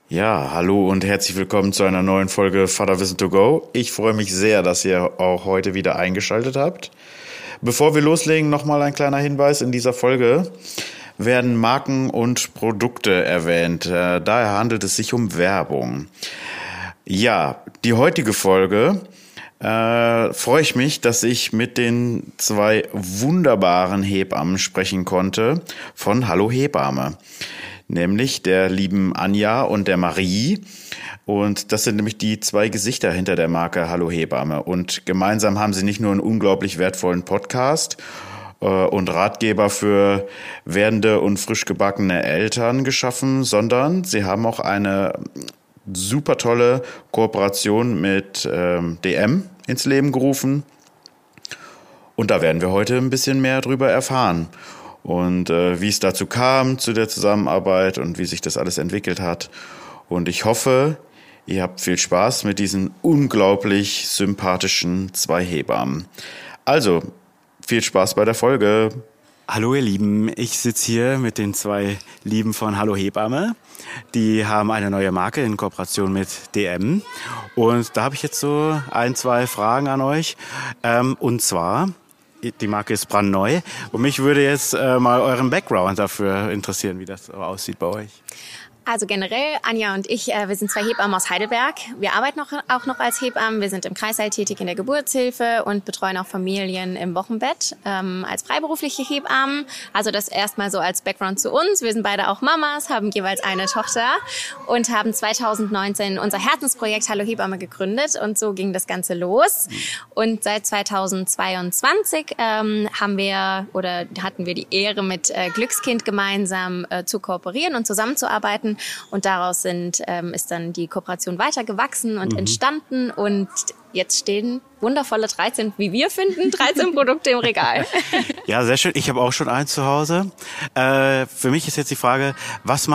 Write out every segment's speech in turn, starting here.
Ja, hallo und herzlich willkommen zu einer neuen Folge Vaterwissen to go. Ich freue mich sehr, dass ihr auch heute wieder eingeschaltet habt. Bevor wir loslegen, nochmal ein kleiner Hinweis. In dieser Folge werden Marken und Produkte erwähnt. Daher handelt es sich um Werbung. Ja, die heutige Folge freue ich mich, dass ich mit den zwei wunderbaren Hebammen sprechen konnte von Hallo Hebamme. Nämlich der lieben Anja und der Marie. Und das sind nämlich die zwei Gesichter hinter der Marke Hallo Hebamme. Und gemeinsam haben sie nicht nur einen unglaublich wertvollen Podcast und Ratgeber für werdende und frisch gebackene Eltern geschaffen, sondern sie haben auch eine super tolle Kooperation mit DM ins Leben gerufen. Und da werden wir heute ein bisschen mehr drüber erfahren. Und wie es dazu kam, zu der Zusammenarbeit und wie sich das alles entwickelt hat. Und ich hoffe, ihr habt viel Spaß mit diesen unglaublich sympathischen zwei Hebammen. Also, viel Spaß bei der Folge. Hallo ihr Lieben, ich sitze hier mit den zwei Lieben von Hallo Hebamme. Die haben eine neue Marke in Kooperation mit DM. Und da habe ich jetzt so zwei Fragen an euch. Und zwar... Die Marke ist brandneu und mich würde jetzt mal euren Background dafür interessieren, wie das so aussieht bei euch. Also generell, Anja und ich, wir sind zwei Hebammen aus Heidelberg. Wir arbeiten auch noch als Hebammen. Wir sind im Kreißsaal tätig in der Geburtshilfe und betreuen auch Familien im Wochenbett als freiberufliche Hebammen. Also das erstmal so als Background zu uns. Wir sind beide auch Mamas, haben jeweils eine Tochter und haben 2019 unser Herzensprojekt Hallo Hebamme gegründet und so ging das Ganze los. Und seit 2022 hatten wir die Ehre, mit Glückskind gemeinsam zu kooperieren und zusammenzuarbeiten. Und daraus ist dann die Kooperation weiter gewachsen und entstanden. Und jetzt stehen wundervolle 13 Produkte im Regal. Ja, sehr schön. Ich habe auch schon eins zu Hause. Für mich ist jetzt die Frage, was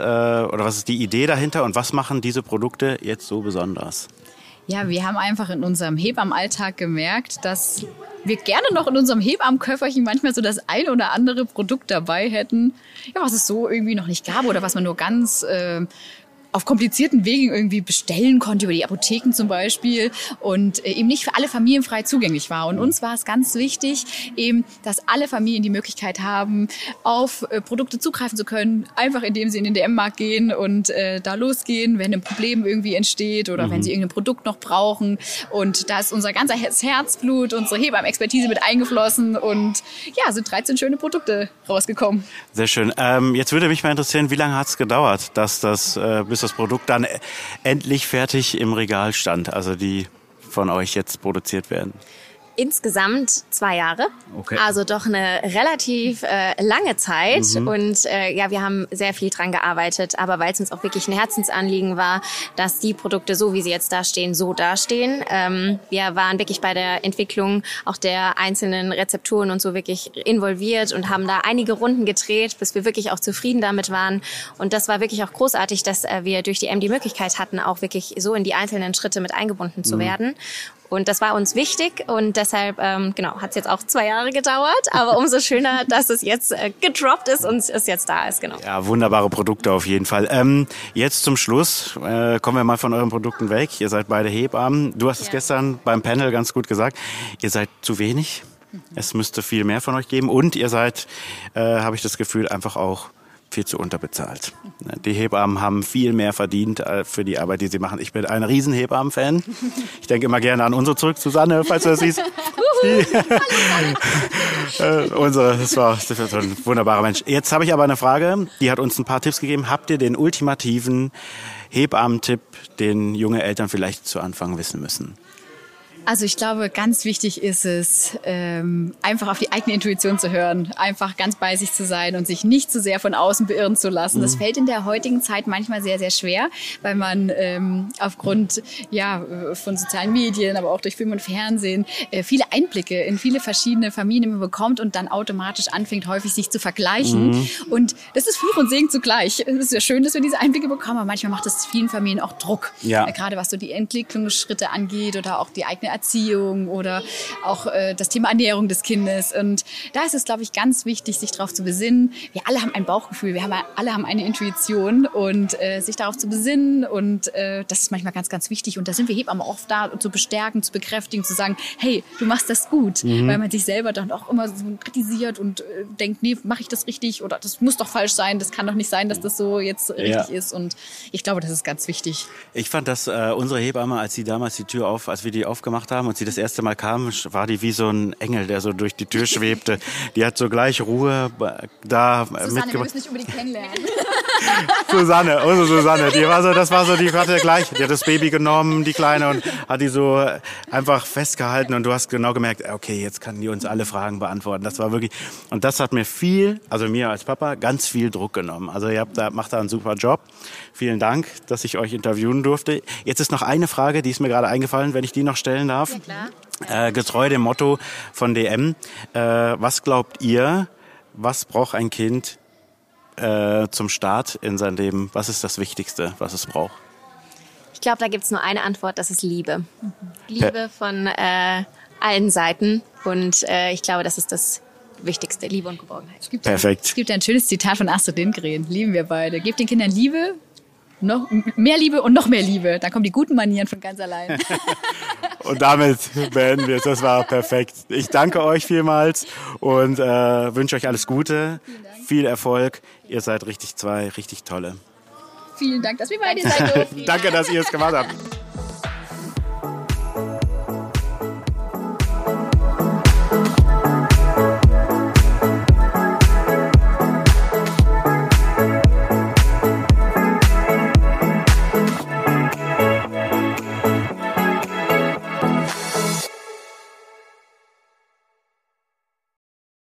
ist die Idee dahinter und was machen diese Produkte jetzt so besonders? Ja, wir haben einfach in unserem Hebammenalltag gemerkt, dass wir gerne noch in unserem Hebammenköfferchen manchmal so das ein oder andere Produkt dabei hätten, ja, was es so irgendwie noch nicht gab oder was man nur ganz auf komplizierten Wegen irgendwie bestellen konnte, über die Apotheken zum Beispiel und eben nicht für alle Familien frei zugänglich war. Und uns war es ganz wichtig, eben, dass alle Familien die Möglichkeit haben, auf Produkte zugreifen zu können, einfach indem sie in den DM-Markt gehen und da losgehen, wenn ein Problem irgendwie entsteht oder wenn sie irgendein Produkt noch brauchen. Und da ist unser ganzes Herzblut, unsere Hebammenexpertise mit eingeflossen und ja, sind 13 schöne Produkte rausgekommen. Sehr schön. Jetzt würde mich mal interessieren, wie lange hat es gedauert, dass bis das Produkt dann endlich fertig im Regal stand, also die von euch jetzt produziert werden? Insgesamt 2 Jahre, okay. Also doch eine relativ lange Zeit und wir haben sehr viel dran gearbeitet, aber weil es uns auch wirklich ein Herzensanliegen war, dass die Produkte, so wie sie jetzt dastehen, so dastehen. Wir waren wirklich bei der Entwicklung auch der einzelnen Rezepturen und so wirklich involviert und haben da einige Runden gedreht, bis wir wirklich auch zufrieden damit waren und das war wirklich auch großartig, dass wir durch die die Möglichkeit hatten, auch wirklich so in die einzelnen Schritte mit eingebunden zu werden. Und das war uns wichtig und deshalb hat es jetzt auch 2 Jahre gedauert, aber umso schöner, dass es jetzt gedroppt ist und es jetzt da ist. Genau. Ja, wunderbare Produkte auf jeden Fall. Jetzt zum Schluss kommen wir mal von euren Produkten weg. Ihr seid beide Hebammen. Du hast es gestern beim Panel ganz gut gesagt. Ihr seid zu wenig. Es müsste viel mehr von euch geben und ihr seid, habe ich das Gefühl, einfach auch viel zu unterbezahlt. Die Hebammen haben viel mehr verdient für die Arbeit, die sie machen. Ich bin ein riesen Hebammen-Fan. Ich denke immer gerne an unsere zurück, Susanne, falls du das siehst. Das war so ein wunderbarer Mensch. Jetzt habe ich aber eine Frage, die hat uns ein paar Tipps gegeben. Habt ihr den ultimativen Hebammen-Tipp, den junge Eltern vielleicht zu Anfang wissen müssen? Also ich glaube, ganz wichtig ist es, einfach auf die eigene Intuition zu hören, einfach ganz bei sich zu sein und sich nicht zu sehr von außen beirren zu lassen. Das fällt in der heutigen Zeit manchmal sehr, sehr schwer, weil man aufgrund von sozialen Medien, aber auch durch Film und Fernsehen viele Einblicke in viele verschiedene Familien bekommt und dann automatisch anfängt, häufig sich zu vergleichen. Und das ist Fluch und Segen zugleich. Es ist ja schön, dass wir diese Einblicke bekommen, aber manchmal macht das vielen Familien auch Druck. Ja. Gerade was so die Entwicklungsschritte angeht oder auch die eigene Erziehung oder auch das Thema Ernährung des Kindes. Und da ist es, glaube ich, ganz wichtig, sich darauf zu besinnen. Wir alle haben ein Bauchgefühl, alle haben eine Intuition und sich darauf zu besinnen. Und das ist manchmal ganz, ganz wichtig. Und da sind wir Hebammen oft da, zu bestärken, zu bekräftigen, zu sagen, hey, du machst das gut. Weil man sich selber dann auch immer so kritisiert und denkt, nee, mache ich das richtig oder das muss doch falsch sein, das kann doch nicht sein, dass das so jetzt richtig ist. Und ich glaube, das ist ganz wichtig. Ich fand, dass unsere Hebamme, als wir die aufgemacht haben und sie das erste Mal kam, war die wie so ein Engel, der so durch die Tür schwebte. Die hat so gleich Ruhe da Susanne, wir müssen nicht unbedingt kennenlernen. Susanne, die hat das Baby genommen, die Kleine, und hat die so einfach festgehalten und du hast genau gemerkt, okay, jetzt kann die uns alle Fragen beantworten. Das war wirklich, und das hat mir mir als Papa, ganz viel Druck genommen. Also macht da einen super Job. Vielen Dank, dass ich euch interviewen durfte. Jetzt ist noch eine Frage, die ist mir gerade eingefallen, wenn ich die noch stellen darf. Ja, klar. Getreu dem Motto von DM. Was glaubt ihr, was braucht ein Kind zum Start in sein Leben? Was ist das Wichtigste, was es braucht? Ich glaube, da gibt es nur eine Antwort, das ist Liebe. Liebe von allen Seiten. Und ich glaube, das ist das Wichtigste, Liebe und Geborgenheit. Perfekt. Es gibt ein schönes Zitat von Astrid Lindgren. Lieben wir beide. Gebt den Kindern Liebe, noch mehr Liebe und noch mehr Liebe. Dann kommen die guten Manieren von ganz allein. Und damit beenden wir es. Das war perfekt. Ich danke euch vielmals und wünsche euch alles Gute, viel Erfolg. Ihr seid richtig tolle. Vielen Dank, dass wir beide sein durften. Danke, dass ihr es gemacht habt.